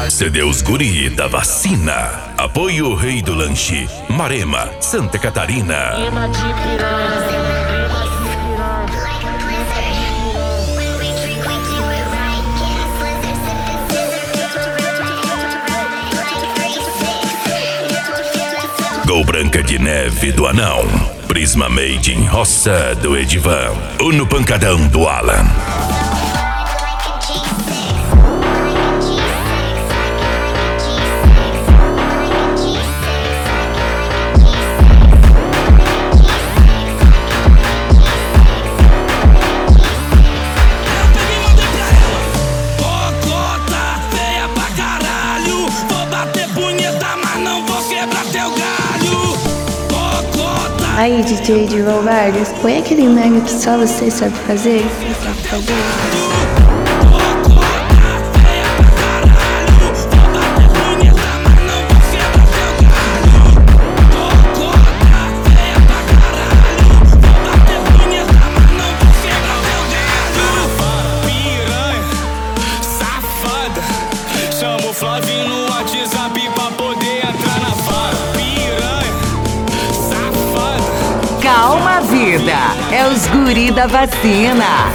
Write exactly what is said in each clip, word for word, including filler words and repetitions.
C D Os Guri da Vacina. Apoio Rei do Lanche, Marema, Santa Catarina. Gol Branca de Neve do Anão. Prisma Made in Roça do Edivan. Uno Pancadão do Alan. Aí, D J de Vargas, põe aquele mega que só você sabe fazer. Você sabe fazer. Chama o Flavinho no WhatsApp pra poder entrar na vara. Piranha, safada. Calma, vida, é os Guri da Vacina.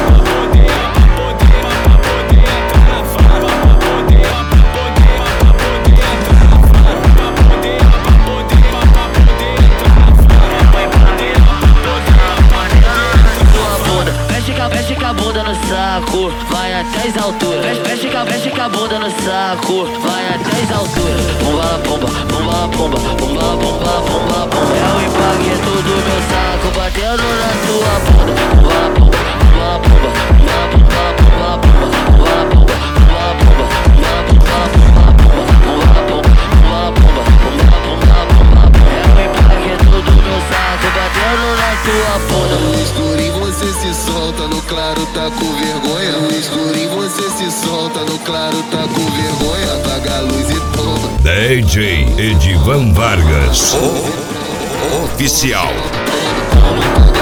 Mexe com a bunda no saco, vai até as alturas. Mexe com a, mexe com a bunda no saco, vai até as alturas. Pumba la pomba, pumba la pomba, pumba la pomba, pumba la pomba. É o impacto do meu saco batendo na tua bunda. Pumba la pomba, pumba la pomba, pumba la pomba, pumba la pomba, pumba la pomba, pumba la pomba, pumba la pomba, pumba la pomba, pumba la pomba, pumba la pomba, pumba la pomba, pumba la pomba. É o impacto do meu saco batendo na tua bunda. No escurinho você se solta, no claro tá com vergonha. No escurinho você se solta, no claro tá com vergonha. Apaga a luz e toma. D J Edivan Vargas, o oficial. Toma, toma,